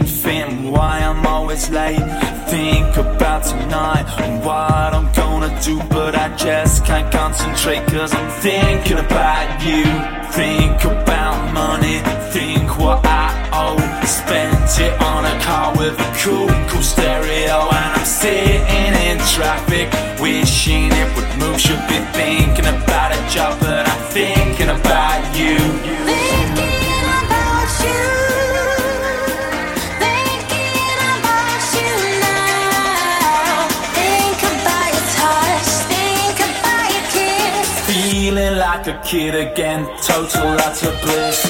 think why I'm always late. Think about tonight and what I'm gonna do, but I just can't concentrate, cause I'm thinking about you. Think about money, think what I owe. Spent it on a car with a cool stereo, and I'm sitting in traffic wishing it would move. Should be thinking about a job, but I'm thinking about you. Thinking about you, thinking about you now. Think about your touch, think about your kiss. Feeling like a kid again, total utter bliss.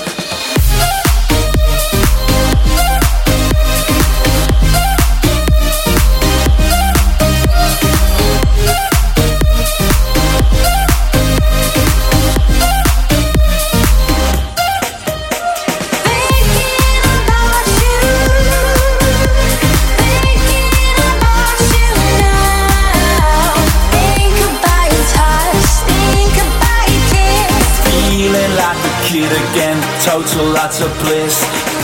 Kid again, total utter bliss.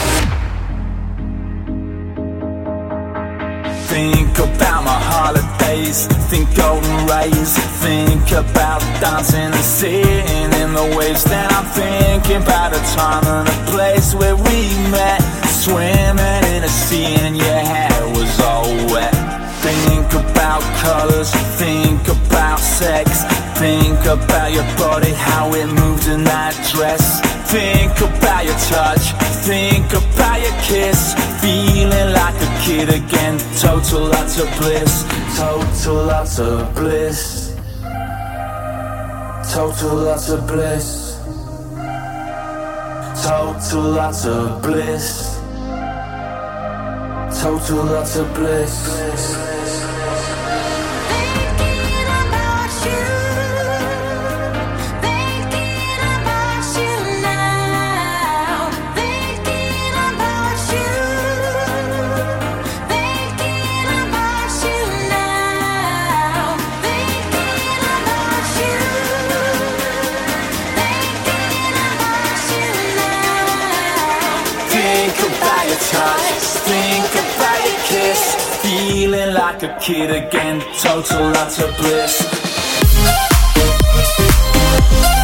Think about my holidays, think golden rays. Think about dancing and sitting in the waves. Then I'm thinking about a time and a place where we met, swimming in a sea and your hair was all wet. Think about colors, think about sex. Think about your body, how it moved in that dress. Think about your touch, think about your kiss. Feeling like a kid again, total utter bliss. Total utter bliss. Total utter bliss. Total utter bliss. Total utter bliss. Touch, think about your kiss. Feeling like a kid again, total utter bliss.